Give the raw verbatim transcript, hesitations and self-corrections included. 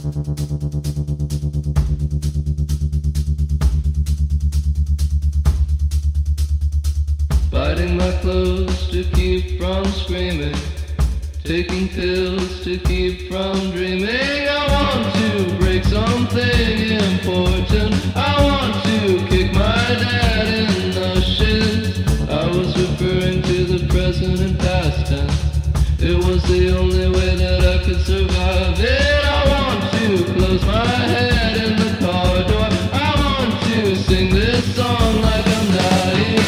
Biting my clothes to keep from screaming, taking pills to keep from dreaming. I want to break something important. I want to kick my dad in the shins. I was referring to the present and past tense. It was the only way that I could survive it. I want to close my head in the car door. I want to sing this song like I'm dying.